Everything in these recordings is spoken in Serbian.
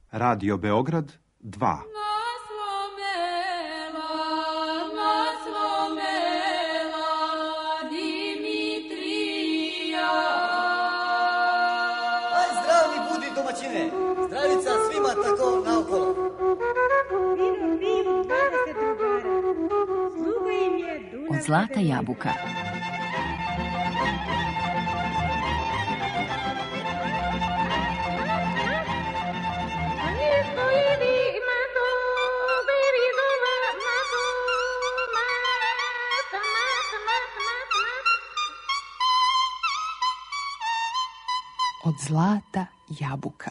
Radio Beograd 2. Zdravica svima tako naokolo. Od zlata jabuka. Od zlata jabuka.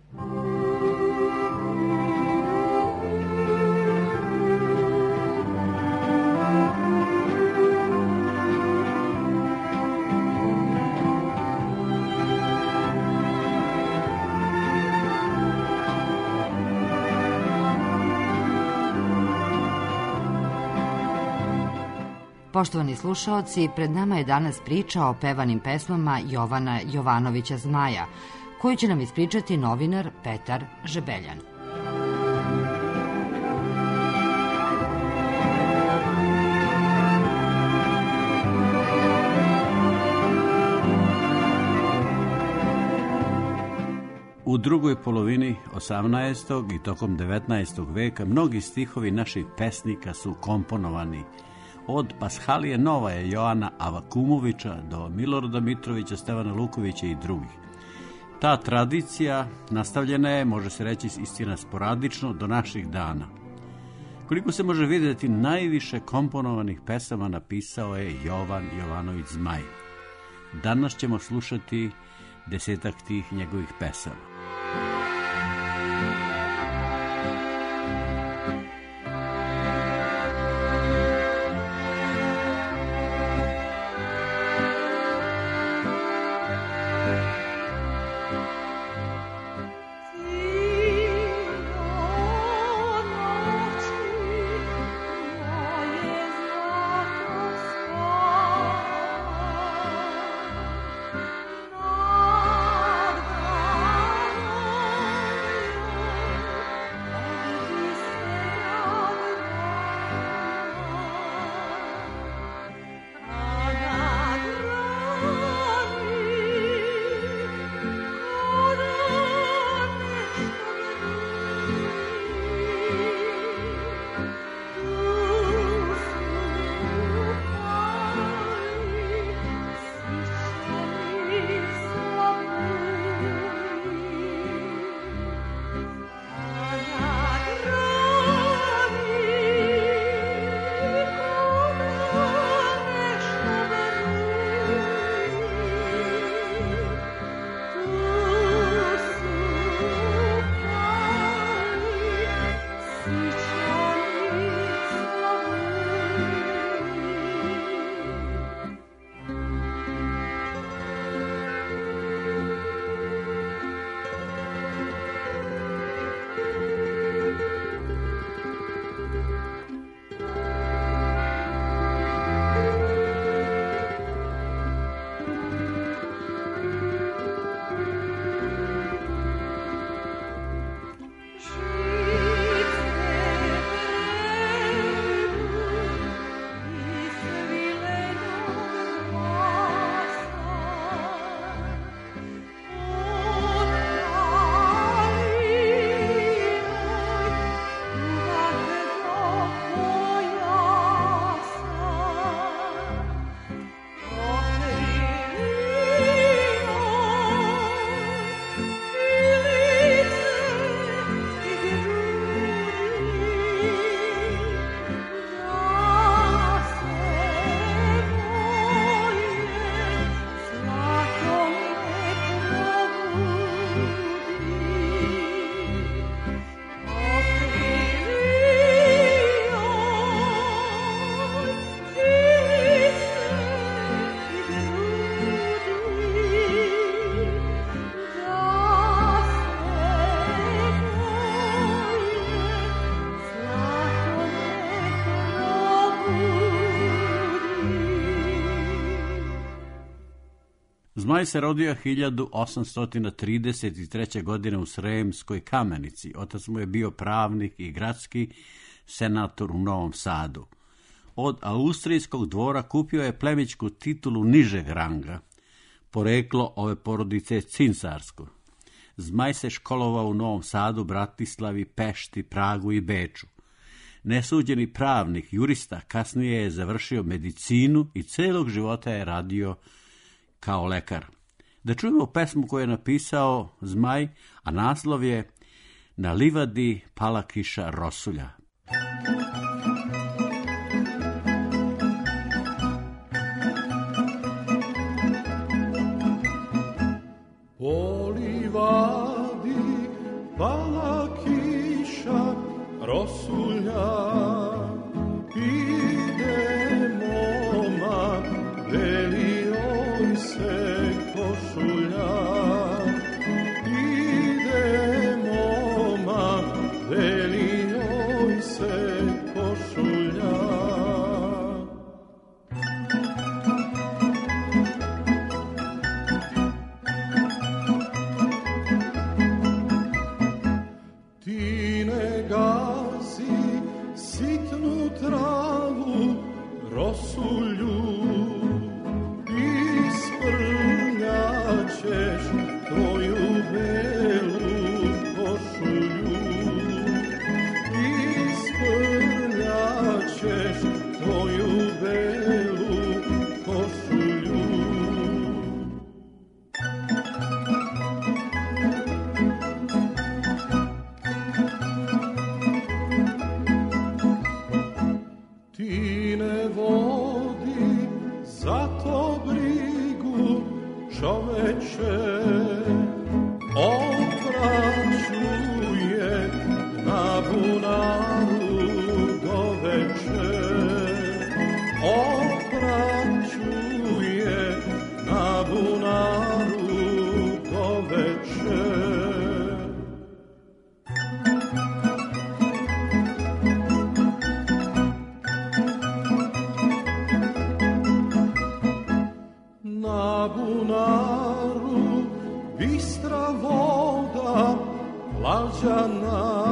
Poštovani slušaoci, pred nama je danas priča o pevanim pesmama Jovana Jovanovića Zmaja, koju će nam ispričati novinar Petar Žebeljan. U drugoj polovini 18. i tokom 19. veka mnogi stihovi naših pesnika su komponovani od Pashalije Novaja, Joana Avakumovića do Milorada Mitrovića, Stevana Lukovića i drugih. Ta tradicija nastavljena je, može se reći istina sporadično, do naših dana. Koliko se može vidjeti, najviše komponovanih pesama napisao je Jovan Jovanović Zmaj. Danas ćemo slušati 10 tih njegovih pesama. Zmaj se rodio 1833. godine u Sremskoj Kamenici. Otac mu je bio pravnik i gradski senator u Novom Sadu. Od austrijskog dvora kupio je plemićku titulu nižeg ranga. Poreklo ove porodice je cincarsko. Zmaj se školovao u Novom Sadu, Bratislavi, Pešti, Pragu i Beču. Nesuđeni pravnik, jurista, kasnije je završio medicinu i celog života je radio kao lekar. Da čujemo pesmu koju je napisao Zmaj, a naslov je Na livadi pala kiša rosulja. Po livadi pala kiša rosulja, ide momak, veli on se košulja. Ide momak, veli on se košulja. Ti ne gazi sitnu travu, rosulju, isprnjaćeš tvoju belu košulju. Isprnjaćeš tvoju belu košulju. Ti ne vodi za to brigu, čoveče, opraćuje na bunaru doveče. Opraćuje na bunaru doveče. Na bunaru bistra voda lađana,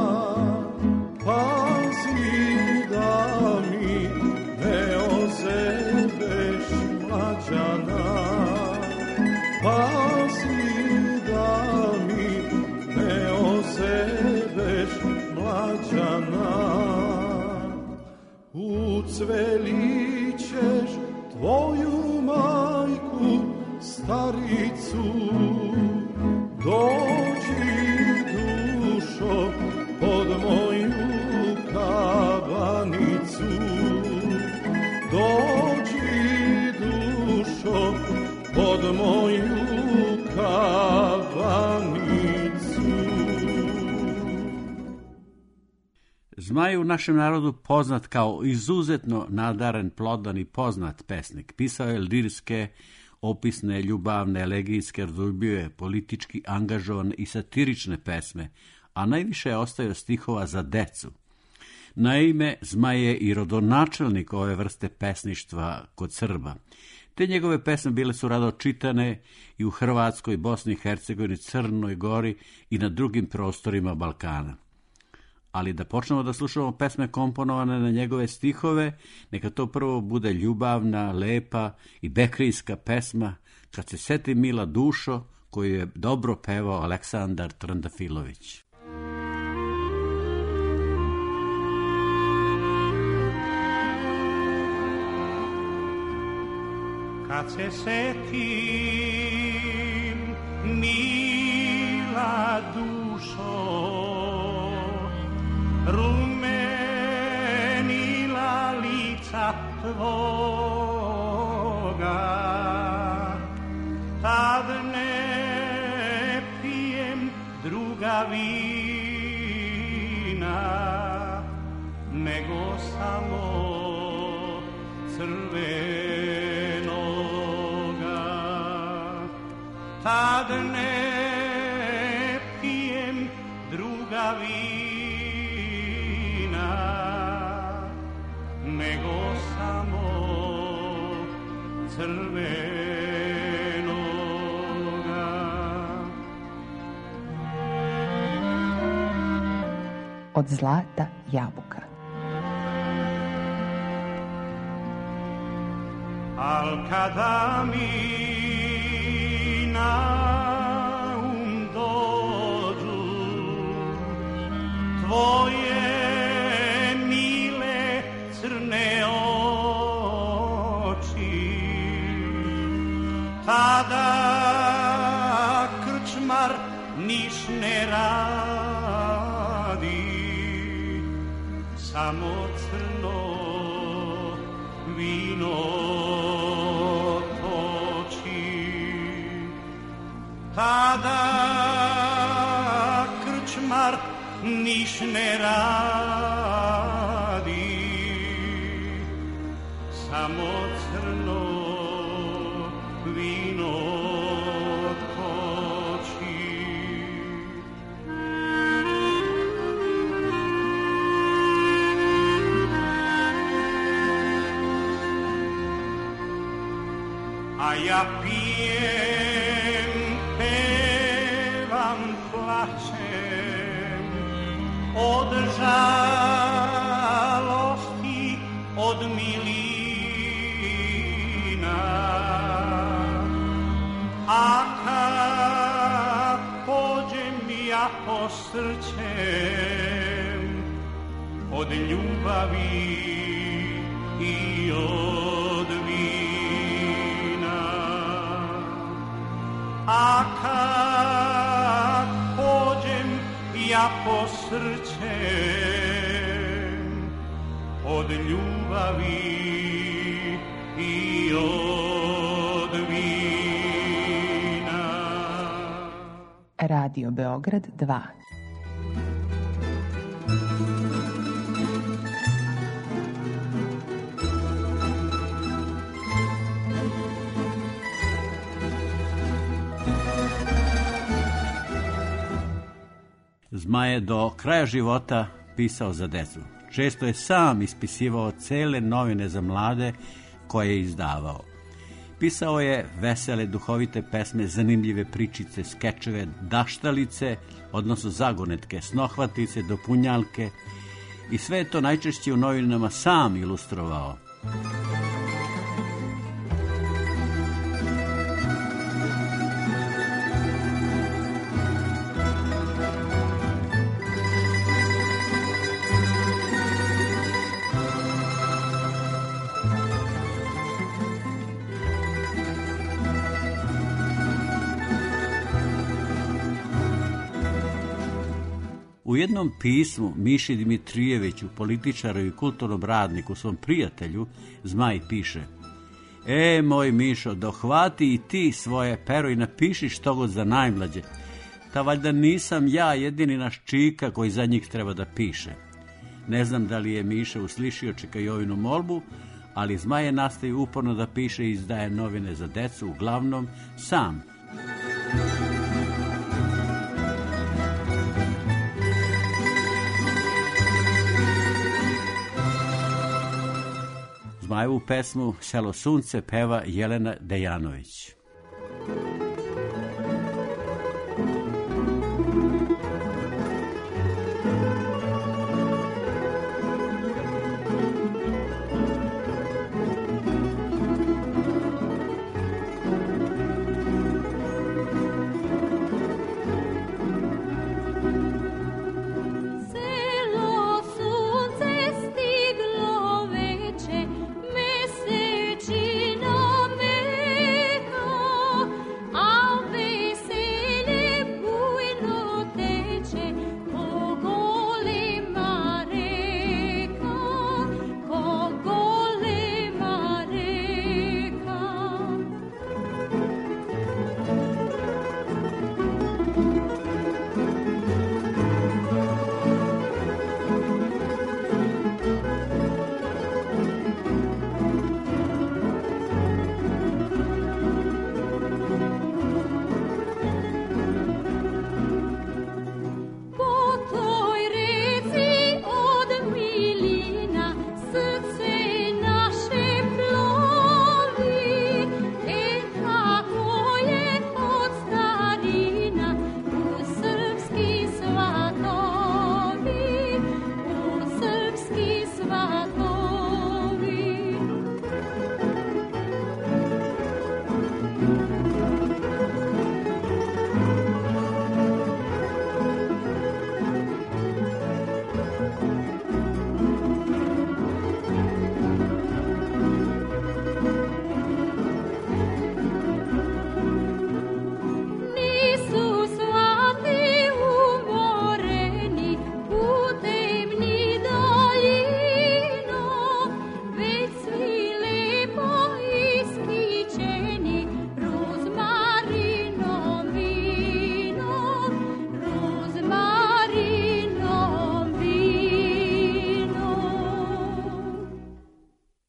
pazi da mi ne ozebeš mlađana. Pazi da mi ne ozebeš mlađana. Ucvelićeš tvoju majku staricu, dođi dušo pod moju kabanicu. Dođi dušo pod moju kabanicu. Zmaj je u našem narodu poznat kao izuzetno nadaren, plodan i poznat pesnik. Pisao je lirske, opisne, ljubavne, elegijske, razubio je politički angažovane i satirične pesme, a najviše je ostavio stihova za decu. Naime, Zmaj je i rodonačelnik ove vrste pesništva kod Srba. Te njegove pesme bile su rado čitane i u Hrvatskoj, Bosni i Hercegovini, Crnoj Gori i na drugim prostorima Balkana. Ali da počnemo da slušamo pesme komponovane na njegove stihove, neka to prvo bude ljubavna, lepa i bekrijska pesma Kad se seti mila dušo, koju je dobro pevao Aleksandar Trandafilović. Kad se setim mila dušo, rumenila lica tvoga, tad ne pijem druga vina, nego samo crvenoga. Tad ne pijem druga vina, nego samo crvenoga. od zlata jabuka. Al kada mi na dođu tvoje mile crne oči, tada krčmar niš ne radi, samo crno vino toči. Tada krčmar niš ne radi, samo crno vino toči. A ja pijem, pevam, plačem od žalosti, od milina. A kad pođem ja po srcem, od ljubavi i od vina. A kad pođem ja po srcem, od ljubavi i od vina. Radio Beograd 2. Zmaj je do kraja života pisao za decu. Često je sam ispisivao cele novine za mlade koje je izdavao. Pisao je vesele, duhovite pesme, zanimljive pričice, skečeve, daštalice, odnosno zagonetke, snohvatice, dopunjalke i sve je to najčešće u novinama sam ilustrovao. U jednom pismu Miši Dimitrijeviću, političaru i kulturnom radniku, svom prijatelju, Zmaj piše: moj Mišo, dohvati i ti svoje pero i napiši što god za najmlađe. Ta valjda nisam ja jedini naš čika koji za njih treba da piše. Ne znam da li je Miša uslišio Čekajovinu molbu, ali Zmaj je nastavio uporno da piše i izdaje novine za decu, uglavnom sam. Zmajevu pesmu Selo sunce peva Jelena Dejanović. A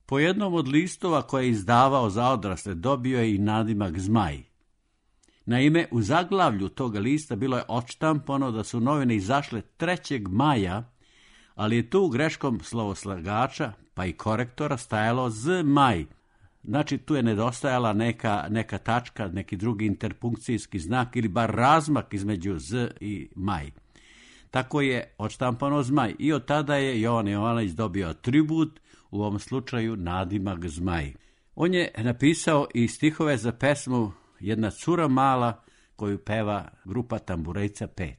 Po jednom od listova koje je izdavao za odrasle dobio je i nadimak Zmaj. Naime, u zaglavlju toga lista bilo je odštampano da su novine izašle 3. maja, ali je tu greškom slovoslagača pa i korektora stajalo Zmaj. Znači, tu je nedostajala neka tačka, neki drugi interpunkcijski znak ili bar razmak između Z i Maj. Tako je odštampano Zmaj i od tada je Jovan Jovanović dobio atribut, u ovom slučaju nadimak Zmaj. On je napisao i stihove za pesmu Jedna cura mala koju peva grupa Tamburejca 5.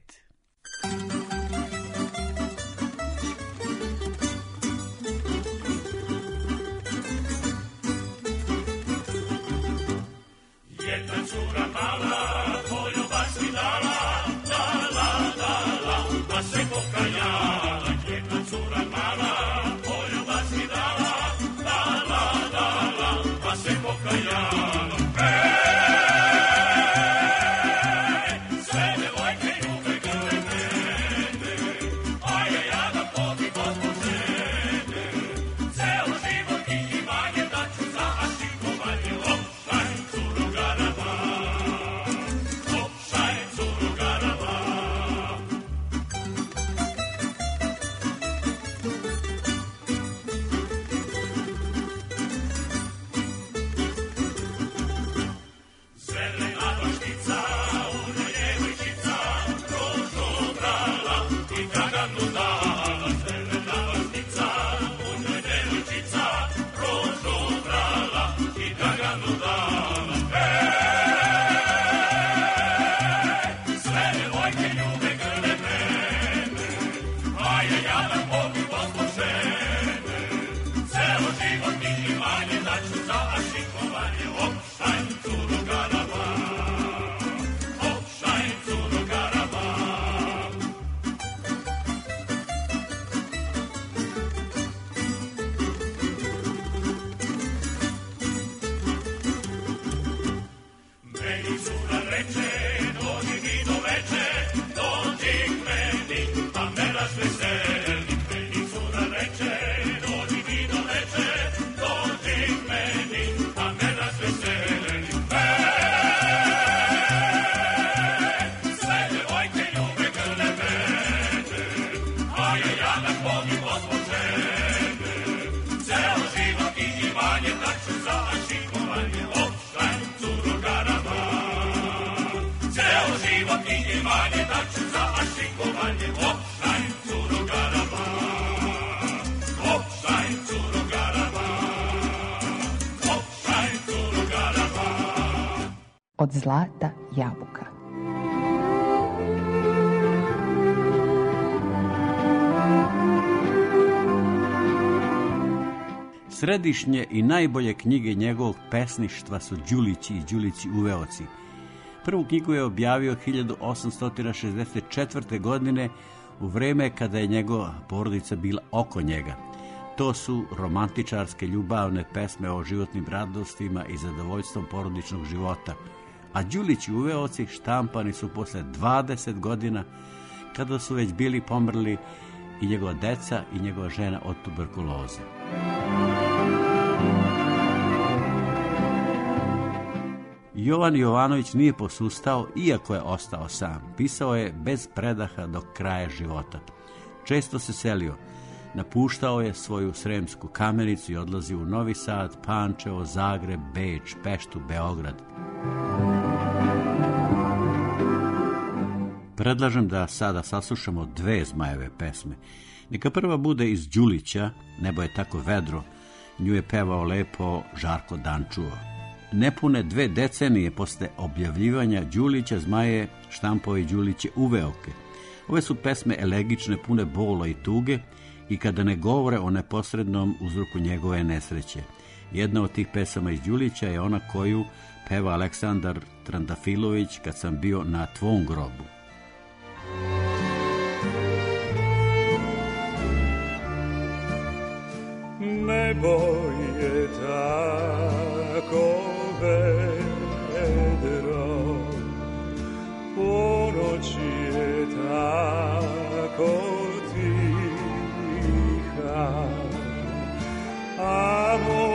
Od zlata jabuka. Središnje i najbolje knjige njegovog pesništva su Đulići i Đulići uveoci. Prvu knjigu je objavio 1864. godine u vreme kada je njegova porodica bila oko njega. To su romantičarske ljubavne pesme o životnim radostima i zadovoljstvom porodičnog života. A Đulići uveoci štampani su posle 20 godina kada su već bili pomrli i njegova deca i njegova žena od tuberkuloze. Jovan Jovanović nije posustao, iako je ostao sam. Pisao je bez predaha do kraja života. Često se selio. Napuštao je svoju Sremsku Kamenicu i odlazio u Novi Sad, Pančevo, Zagreb, Beč, Peštu, Beograd. Predlažem da sada saslušamo 2 Zmajeve pesme. Neka prva bude iz Đulića, Nebo je tako vedro. Nju je pevao lepo Žarko Dančuo. Nepune 2 decenije posle objavljivanja Đulića, Zmaje štampao i Đuliće uveoke. Ove su pesme elegične, pune bola i tuge i kada ne govore o neposrednom uzroku njegove nesreće. Jedna od tih pesama iz Đulića je ona koju peva Aleksandar Trandafilović Kad sam bio na tvom grobu. Nebo je tako vedro, ponoć je tako tiha, a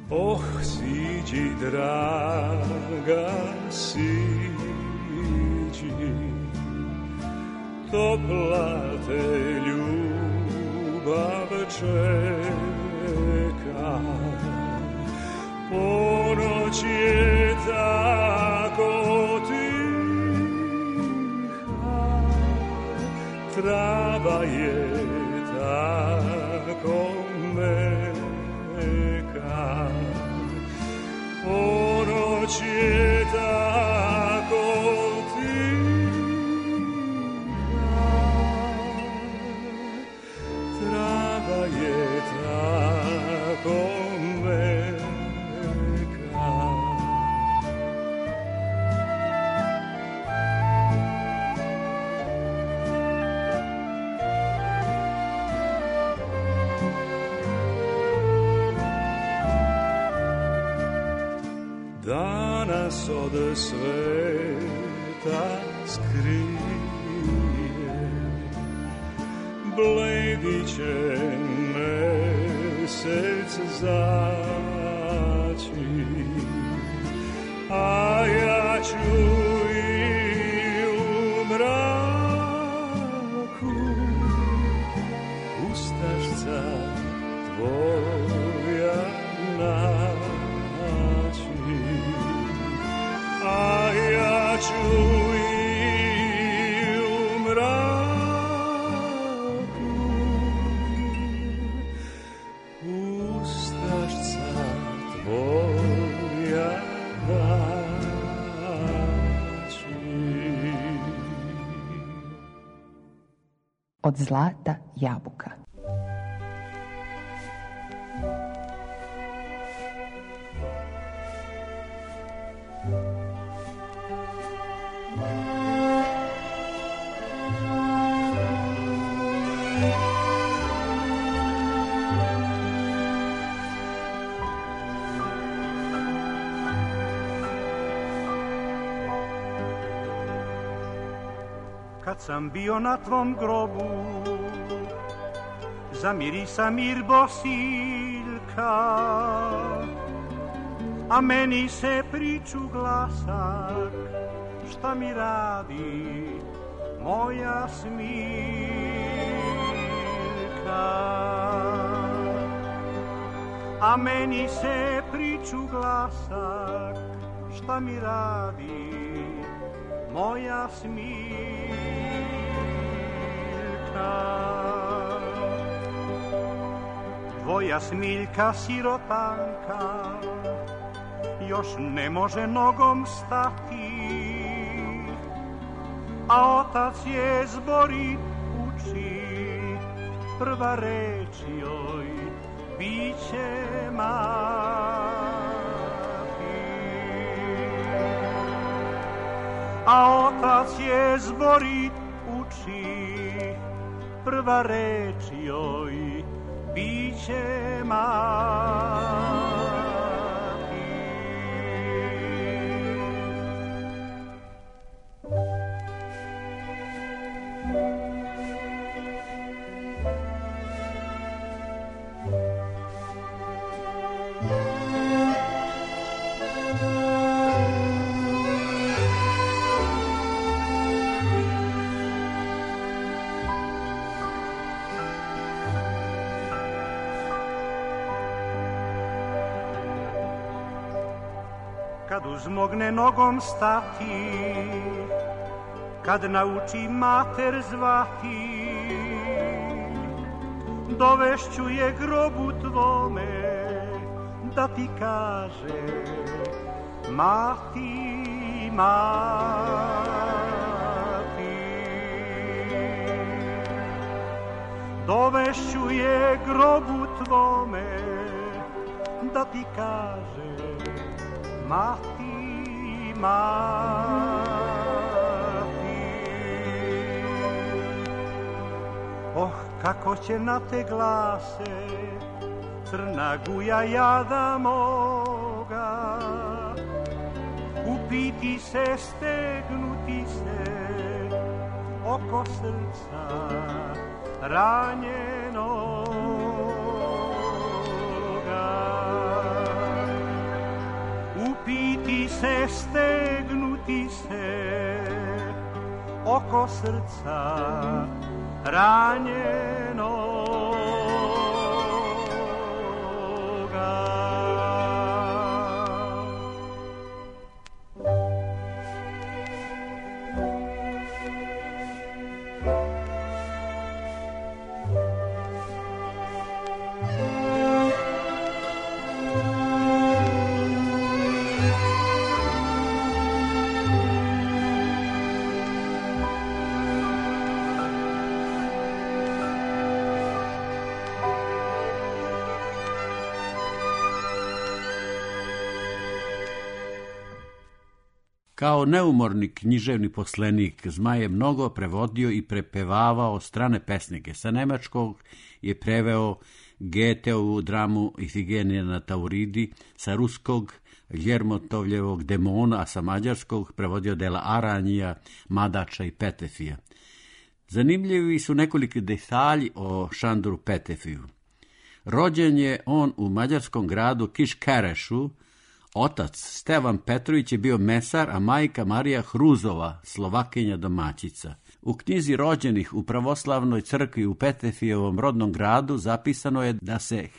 Oh, siđi, draga, siđi, topla te ljubav čeka. Ponoć je tako tiha, trava je tako meka. Ponoć je tako tiha, trava je tako meka. Danas od sveta skrije, bledi će mesec zaći, a ja ću i u mraku ustašca tvoja naći. A ja ću i u mraku ustašca tvoja naći. Od zlata jabuka. Kad sam bio na tvom grobu, zamirisa mir bosiljka, a meni se priču glasak, šta mi radi moja Smiljka. A meni se priču glasak, šta mi radi moja Smiljka. Tvoja Smiljka sirotanka još ne može nogom stati, a otac je zborit uči, prva reč joj biće mati. A otac je zborit uči, prva reč joj biće mati. Kad uzmogne nogom stati, kad nauči mater zvati, dovešću je grobu tvome da ti kaže mati, mati. Dovešću je grobu tvome da ti kaže mati, mati. Oh, kako će na te glase crna guja jada moga upiti se, stegnuti se oko srca ranjenoga. se stegnuti se oko srca ranjenoga. Kao neumorni književni poslenik, Zmaj je mnogo prevodio i prepevavao strane pesnike. Sa nemačkog je preveo Goetheovu dramu Ifigenija na Tauridi, sa ruskog Ljermotovljevog Demona, a sa mađarskog prevodio dela Aranjija, Madača i Petefija. Zanimljivi su nekoliki detalji o Šandoru Petefiju. Rođen je on u mađarskom gradu Kiškerešu. Otac Stevan Petrović je bio mesar, a majka Marija Hruzova, Slovakinja domaćica. U knjizi rođenih u pravoslavnoj crkvi u Petefijevom rodnom gradu zapisano je da se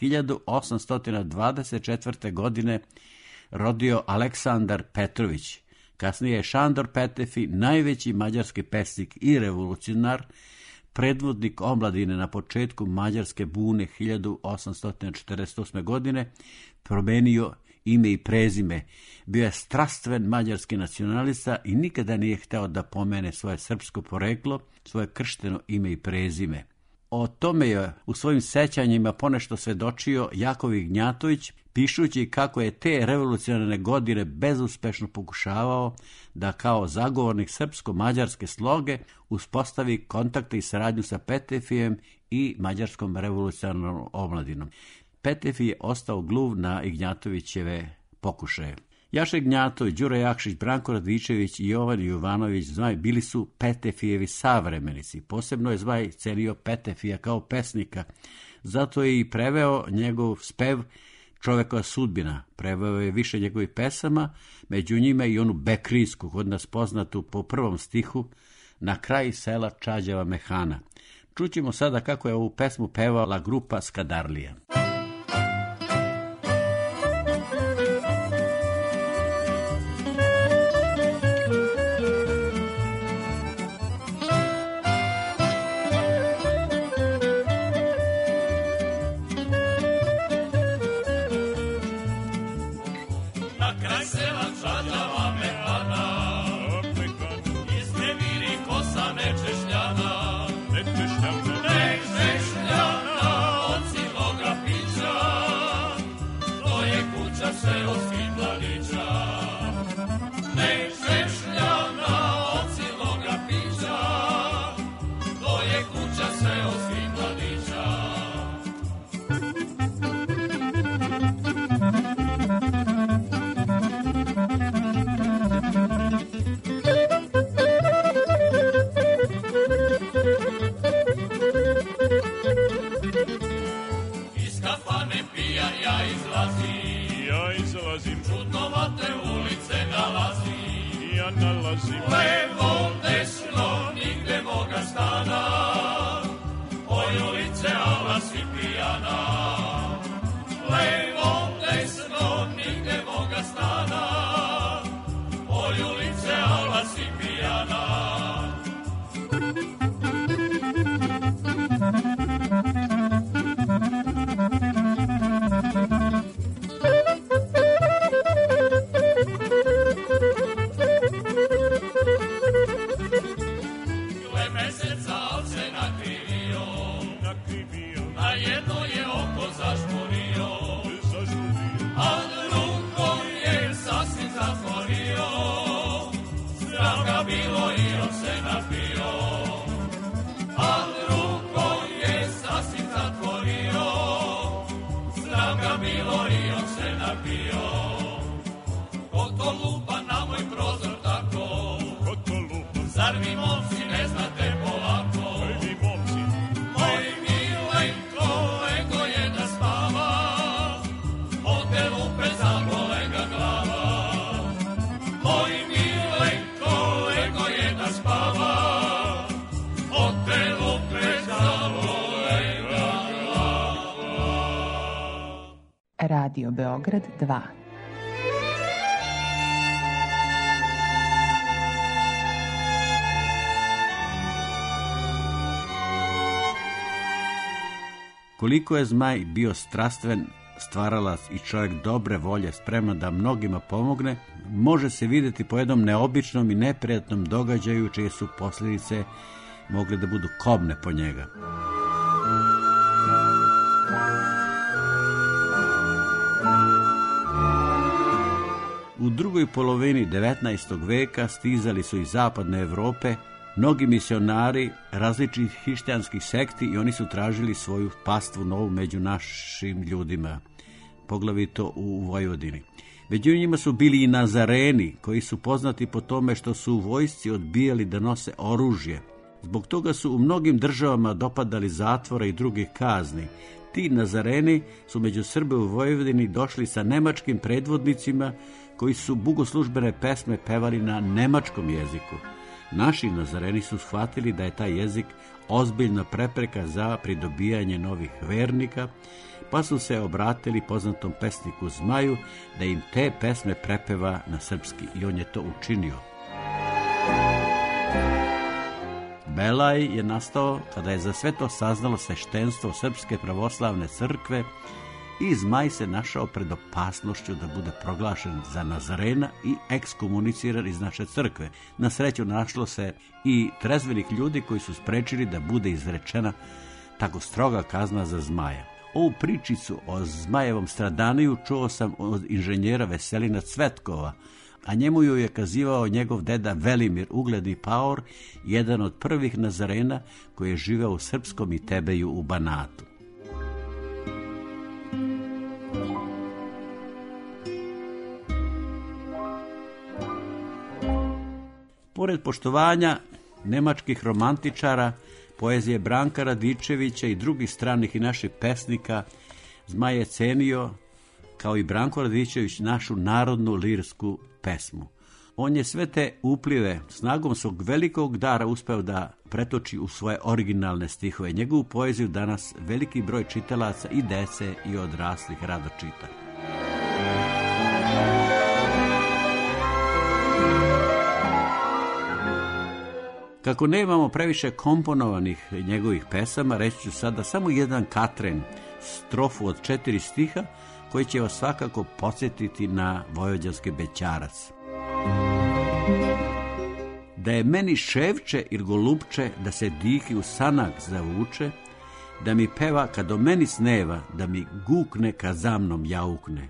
1824. godine rodio Aleksandar Petrović. Kasnije je Šandor Petefi, najveći mađarski pesnik i revolucionar, predvodnik omladine na početku mađarske bune 1848. godine, promenio ime i prezime. Bio je strastven mađarski nacionalista i nikada nije hteo da pomene svoje srpsko poreklo, svoje kršteno ime i prezime. O tome je u svojim sećanjima ponešto svedočio Jakov Ignjatović, pišući kako je te revolucionarne godine bezuspešno pokušavao da kao zagovornik srpsko-mađarske sloge uspostavi kontakte i saradnju sa Petefijem i mađarskom revolucionarnom omladinom. Petefi je ostao gluv na Ignjatovićeve pokušaje. Jaša Ignjatović, Đuro Jakšić, Branko Radičević i Jovan Jovanović Zmaj bili su Petefijevi savremenici. Posebno je Zmaj cenio Petefija kao pesnika, zato je i preveo njegov spev Čovekova sudbina. Preveo je više njegovih pesama, među njima i onu Bekrijsku, kod nas poznatu po prvom stihu, Na kraj sela Čađava Mehana. Čućemo sada kako je ovu pesmu pevala grupa Skadarlija. Levo, desno, nigde moga stana, oj ulice, ala si pijana. Levo, desno, nigde moga stana, oj ulice, ala si pijana. Radio Beograd 2. Koliko je Zmaj bio strastven stvaralac i čovjek dobre volje, spreman da mnogima pomogne, može se vidjeti po jednom neobičnom i neprijatnom događaju čije su posljedice mogle da budu kobne po njega. U drugoj polovini 19. veka stizali su iz zapadne Europe mnogi misionari različitih hrišćanskih sekti i oni su tražili svoju pastvu novu među našim ljudima, poglavito u Vojvodini. Među njima su bili i Nazareni, koji su poznati po tome što su u vojsci odbijali da nose oružje. Zbog toga su u mnogim državama dopadali zatvora i drugih kazni. Ti Nazareni su među Srbe u Vojvodini došli sa nemačkim predvodnicima koji su bogoslužbene pesme pevali na nemačkom jeziku. Naši Nazareni su shvatili da je taj jezik ozbiljna prepreka za pridobijanje novih vernika, pa su se obratili poznatom pesniku Zmaju da im te pesme prepeva na srpski i on je to učinio. Belaj je nastao kada je za sve to saznalo sveštenstvo Srpske pravoslavne crkve i Zmaj se našao pred opasnošću da bude proglašen za Nazarena i ekskomuniciran iz naše crkve. Na sreću našlo se i trezvenih ljudi koji su sprečili da bude izrečena tako stroga kazna za Zmaja. Ovu pričicu o Zmajevom stradaniju čuo sam od inženjera Veselina Cvetkova, a njemu ju je kazivao njegov deda Velimir, ugledni paor, jedan od prvih Nazarena koji je živeo u Srpskom i Tebeju u Banatu. Pored poštovanja nemačkih romantičara, poezije Branka Radičevića i drugih stranih i naših pesnika, Zmaj je cenio, kao i Branko Radičević, našu narodnu lirsku pesmu. On je sve te uplive snagom svog velikog dara uspeo da pretoči u svoje originalne stihove. Njegovu poeziju danas veliki broj čitalaca i dece i odraslih rado čita. Kako nemamo previše komponovanih njegovih pesama, reći ću sada samo jedan katren, strofu od 4 stiha, koji će vas svakako podsjetiti na vojvođanski bećarac. Da je meni ševče ili golubče, da se dihi u sanak zavuče, da mi peva kad o meni sneva, da mi gukne kad za mnom jaukne.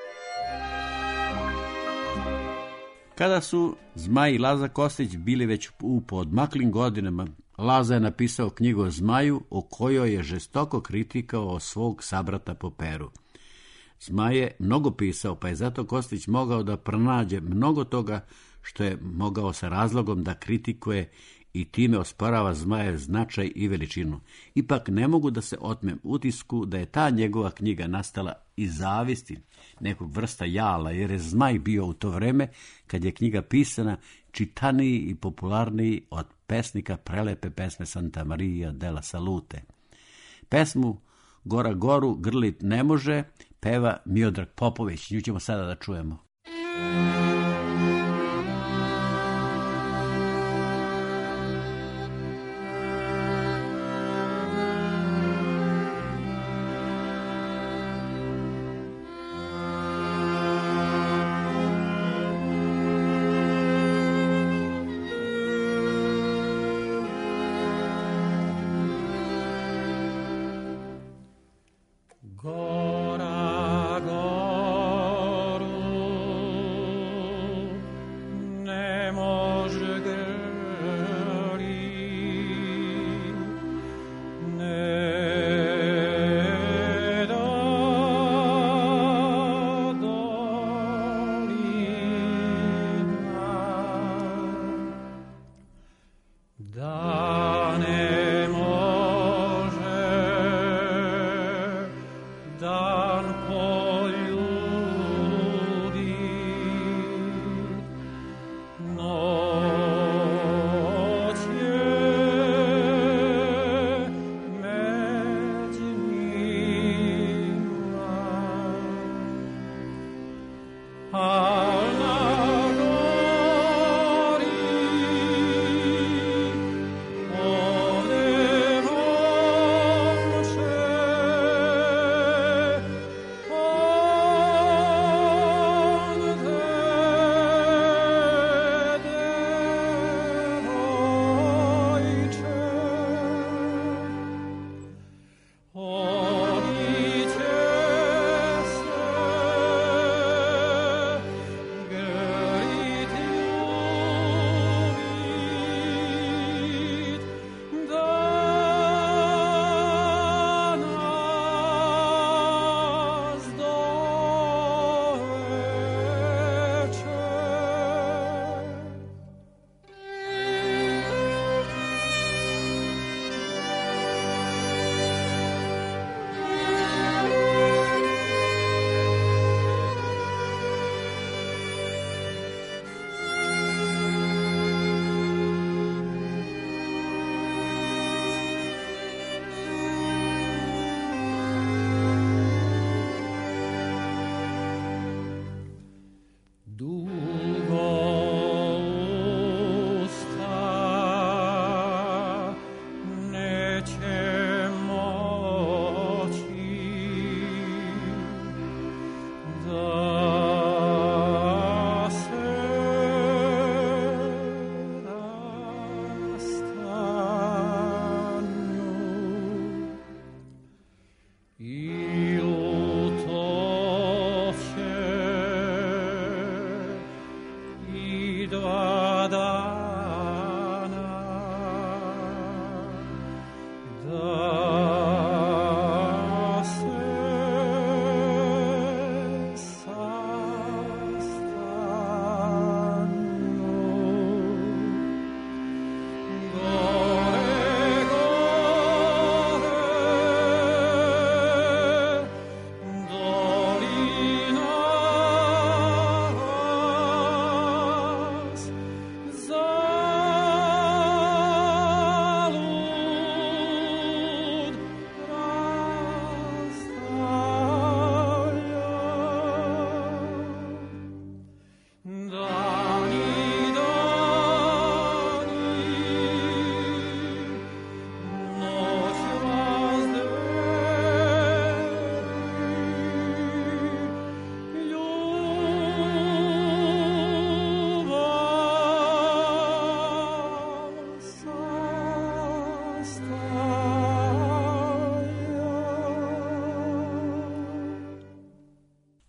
Kada su Zmaj i Laza Kostić bili već u poodmaklim godinama, Laza je napisao knjigu o Zmaju, o kojoj je žestoko kritikao svog sabrata po peru. Zmaj je mnogo pisao, pa je zato Kostić mogao da pronađe mnogo toga što je mogao sa razlogom da kritikuje i time osporava Zmajev značaj i veličinu. Ipak ne mogu da se otmem utisku da je ta njegova knjiga nastala iz zavisti, nekog vrsta jala, jer je Zmaj bio u to vreme, kad je knjiga pisana, čitaniji i popularniji od pesnika prelepe pesme Santa Maria della Salute. Pesmu Gora goru grlit ne može peva Miodrag Popović. Nju ćemo sada da čujemo. Gora goru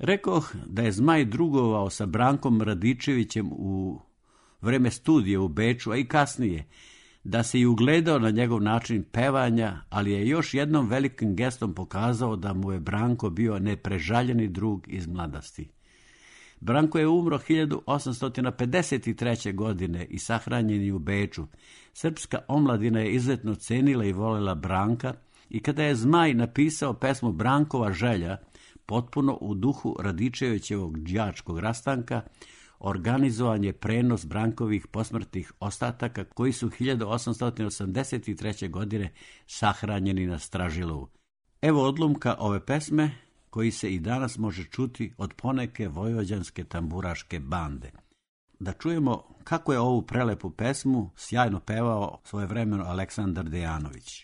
Rekoh da je Zmaj drugovao sa Brankom Radičevićem u vreme studije u Beču, a i kasnije, da se i ugledao na njegov način pevanja, ali je još jednom velikim gestom pokazao da mu je Branko bio neprežaljeni drug iz mladosti. Branko je umro 1853. godine i sahranjen je u Beču. Srpska omladina je izuzetno cenila i volela Branka i kada je Zmaj napisao pesmu Brankova želja, potpuno u duhu Radičevićevog đačkog rastanka, organizovan je prenos Brankovih posmrtnih ostataka koji su 1883. godine sahranjeni na Stražilovu. Evo odlomka ove pesme koji se i danas može čuti od poneke vojvođanske tamburaške bande. Da čujemo kako je ovu prelepu pesmu sjajno pevao svojevremeno Aleksandar Dejanović.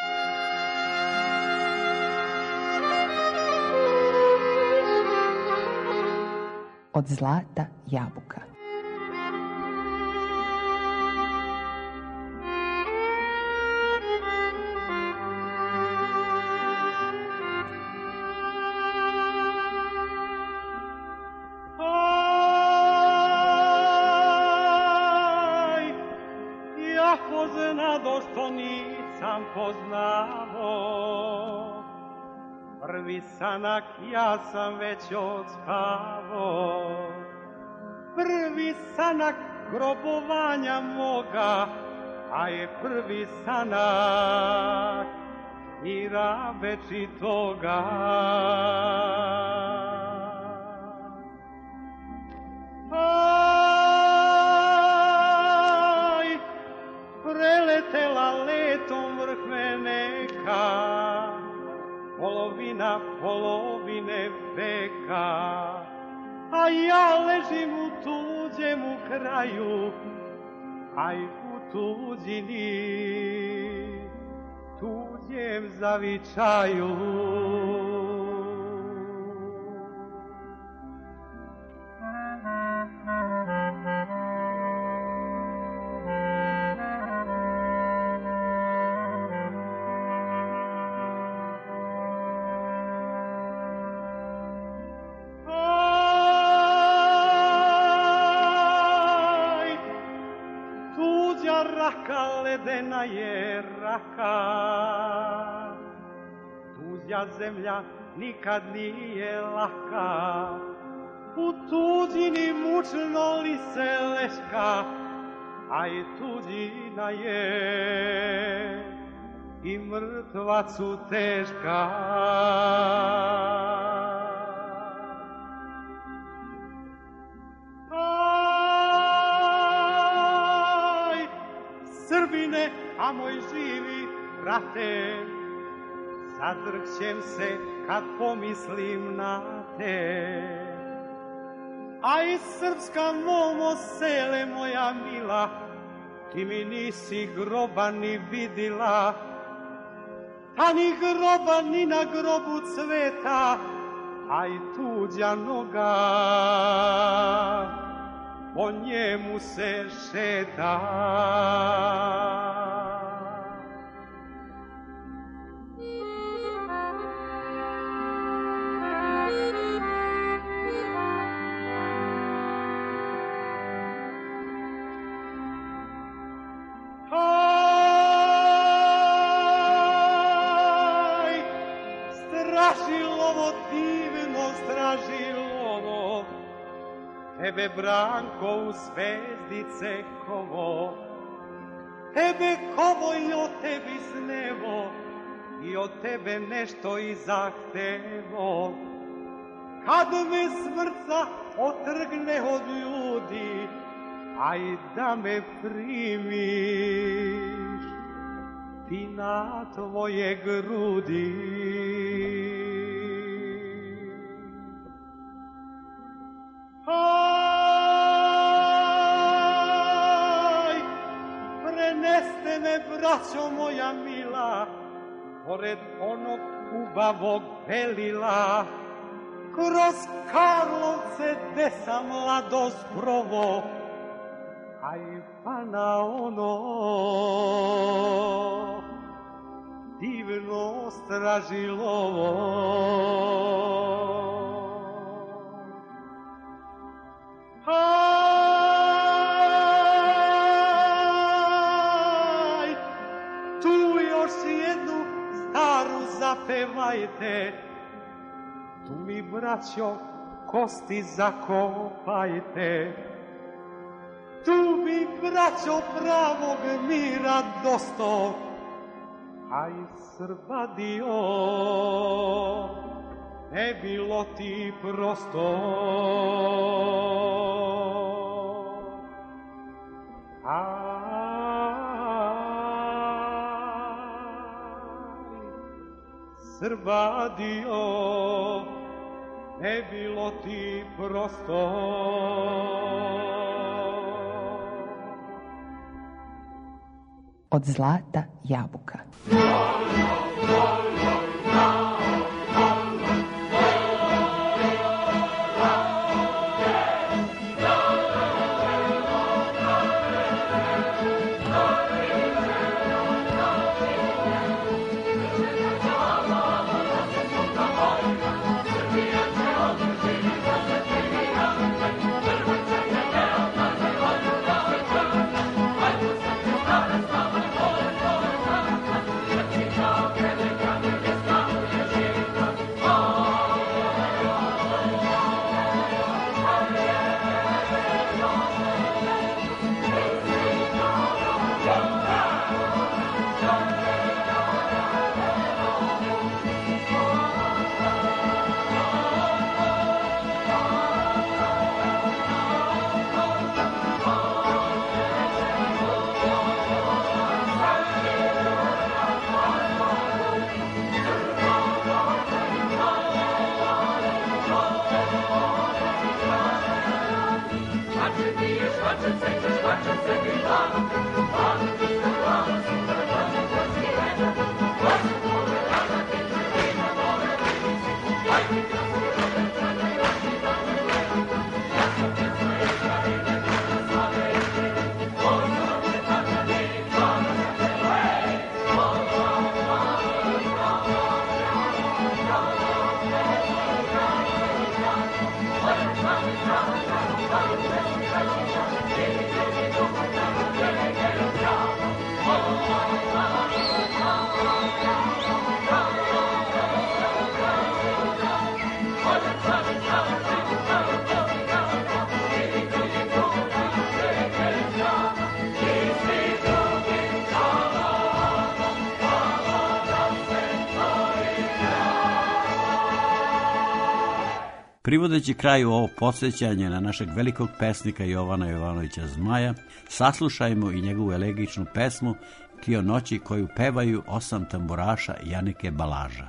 Od zlata jabuka. Prvi sanak ja sam već odspavo, prvi sanak grobovanja moga, a je prvi sanak mira večitoga. Aj, preletela letom vrh meneka, polovina polovine veka, a ja ležim u tuđemu kraju, aj u tuđini, tuđem zavičaju. Ledena je raka, tuđa zemlja nikad nije laka, u tuđini mučno li se leška, a i tuđina je i mrtvacu teška. Srbine, a moj živi brate, zadrhćem se kad pomislim na te. A i srpska momo sele moja mila, ti mi nisi groba ni vidila, a ni groba ni na grobu cveta, a i tuđa noga po njemu se šeta. Aj, stražilovo, divno stražilovo, tebe Branko u zvezdice kovo, tebe kovo i o tebi snevo, i od tebe nešto i zahtevo. Kad me smrca otrgne od ljudi, aj da me primiš ti na tvoje grudi. Aj, preneste me, braćo moja mila, pored onog ubavog belila, kroz Karlovce gde sam mladost provo, aj pa na ono divno Stražilovo. dajte, tu mi, braćo, kosti zakopajte. Tu mi, braćo, pravog mira dosto, a i Srba dio ne bilo ti prosto. Srba dio, ne bilo ti prosto. Od zlata jabuka. Privodeći kraju ovo podsjećanje na našeg velikog pesnika Jovana Jovanovića Zmaja, saslušajmo i njegovu elegičnu pesmu Kio noći koju pevaju 8 tamburaša Janike Balaža.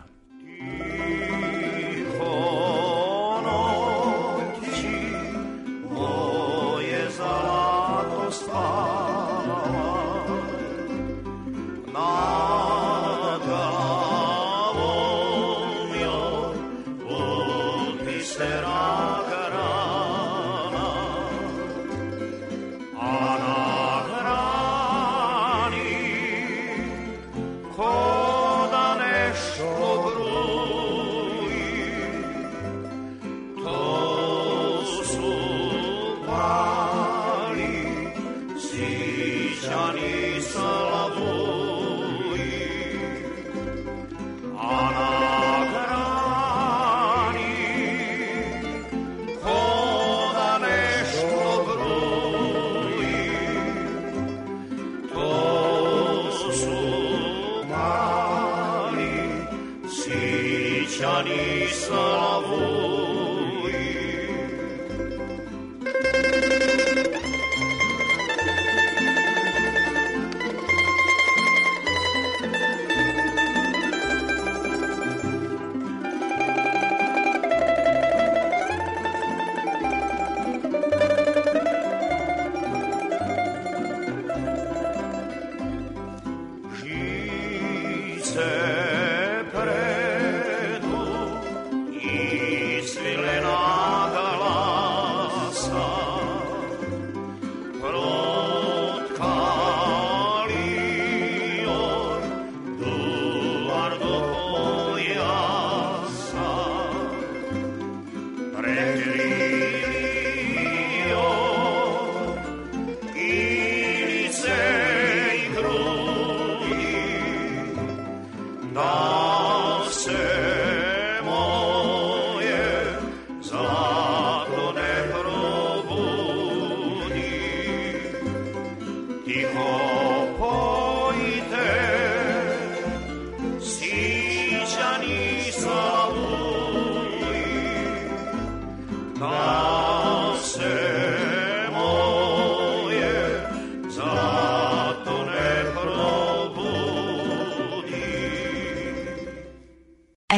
Predu i svi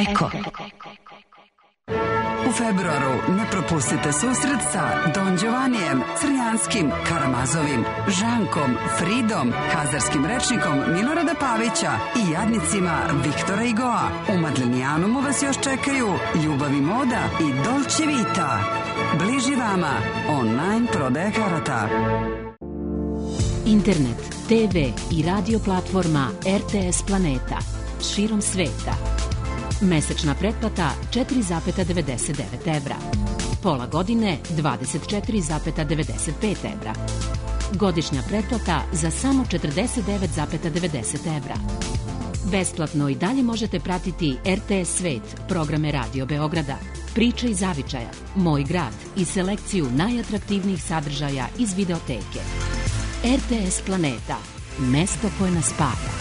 Eko. U februaru ne propustite susret sa Don Giovannijem, Crnjanskim, Karamazovim, Žankom, Fridom, Hazarskim rečnikom Milorada Pavića i jadnicima Viktora Igoa. U Madlenijanumu vas još čekaju Ljubav i moda i Dolce Vita. Bliži vama online prodaja karata. Internet, TV i radio platforma RTS Planeta širom sveta. Mesečna pretplata 4,99 evra. Pola godine 24,95 evra. Godišnja pretplata za samo 49,90 evra. Besplatno i dalje možete pratiti RTS Svet, programe Radio Beograda, Priče iz zavičaja, Moj grad i selekciju najatraktivnijih sadržaja iz videoteke. RTS Planeta, mesto koje nas spaja.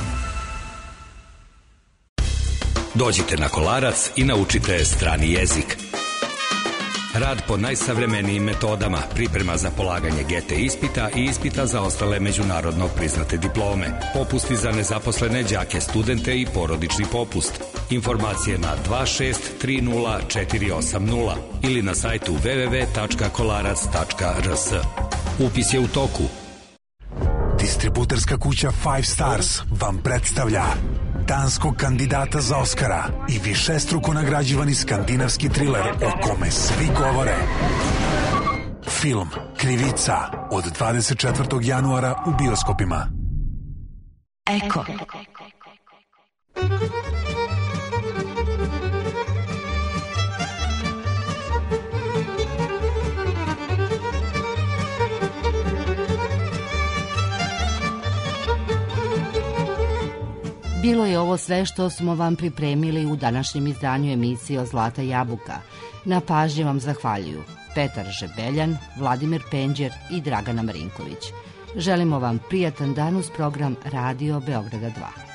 Dođite na Kolarac i naučite strani jezik. Rad po najsavremenijim metodama, priprema za polaganje GT ispita i ispita za ostale međunarodno priznate diplome, popusti za nezaposlene đake, studente i porodični popust. Informacije na 2630 ili na sajtu www.kolarac.rs. Upis je u toku. Distributerska kuća Five Stars vam predstavlja danskog kandidata za Oskara i višestruko nagrađivani skandinavski triler o kome svi govore. Film Krivica od 24. januara u bioskopima. Eko. Bilo je ovo sve što smo vam pripremili u današnjem izdanju emisije o Zlata jabuka. Na pažnji vam zahvaljuju Petar Žebeljan, Vladimir Penđer i Dragana Marinković. Želimo vam prijatan dan uz program Radio Beograda 2.